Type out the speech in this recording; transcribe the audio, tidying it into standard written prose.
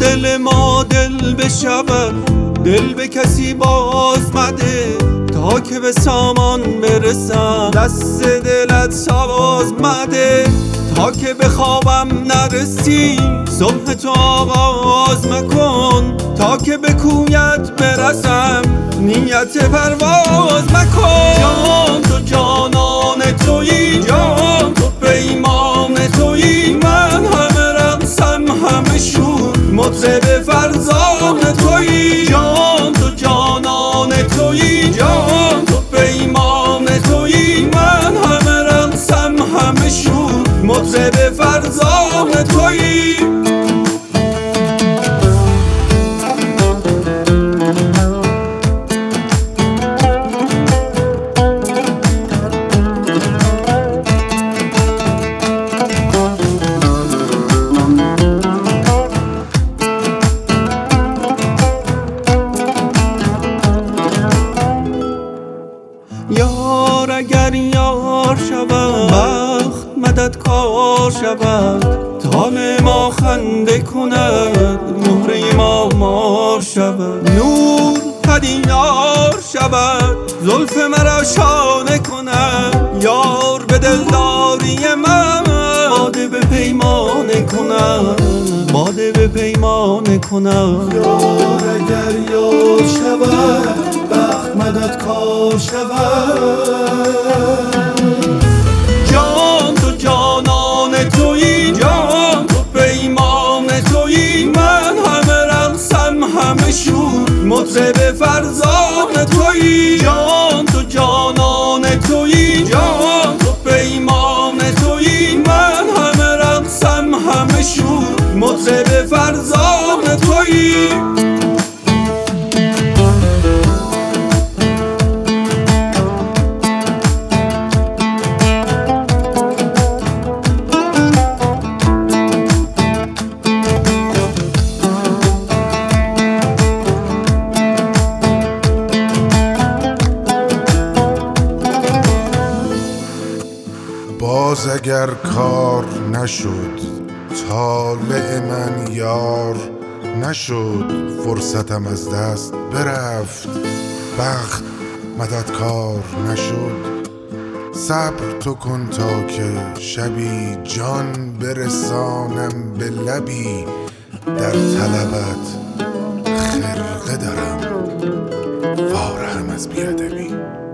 دل ما دل بشود، دل به کسی باز مده، تا که به سامان برسم دست دلت ساز مده، تا که به خوابم نرسی صبح تو آغاز مکن، تا که به کویت برسم نیت پرواز مکن. جان تو جانان تویی، جان تو پیمان تویی، من همه رقصم همه شور مطرب فرزان تویی. جان تو جانان تویی، جان تو پیمان تویی، من همه رقصم همه شور مطرب فرزان تویی. یار اگر یار شود، بخت مددکار شود، تن ما خنده کند، مهره ما مار شود. نور پدیدار شود، زلف مرا شانه کند، یار به دلداری من باده به پیمانه کند، باده به پیمانه کند. یار اگر یار شود، بخت مددکار شود. جان تو جانان تویی، جان تو پیمان تویی، من همه رقصم همه شور مطرب فرزان تویی. جان تو جانان تویی، جان تو پیمان تویی، من همه رقصم همه شور مطرب فرزان تویی. باز اگر کار نشد، طالع من یار نشد، فرصتم از دست برفت، بخت مددکار نشد. صبر تو کن تا که شبی جان برسانم به لبی، در طلبت خرقه دارم، وارهم از بیادبی.